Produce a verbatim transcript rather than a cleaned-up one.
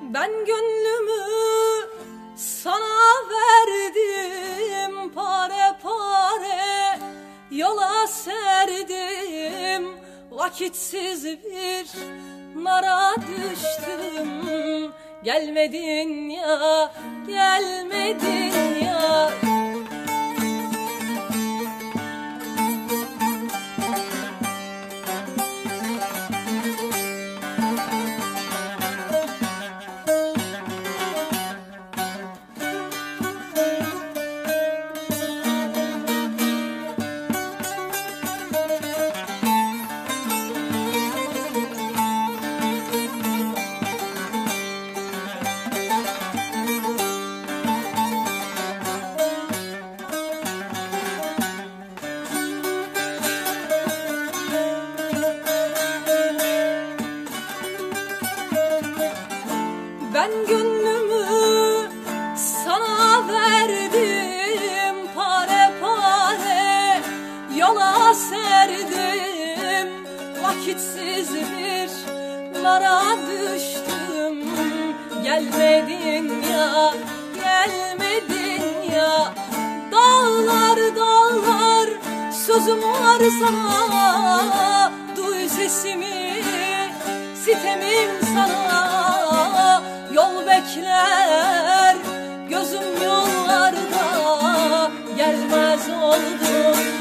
Ben gönlümü sana verdim, pare pare yola serdim. Vakitsiz bir nara düştüm. Gelmedin ya, gelmedin ya. Ben gönlümü sana verdim, pare pare yola serdim. Vakitsiz bir nara düştüm. Gelmedin ya, gelmedin ya. Dağlar dağlar sözüm var sana. Duy sesimi, sitemim sana. Yol bekler gözüm yollarda, gelmez oldum.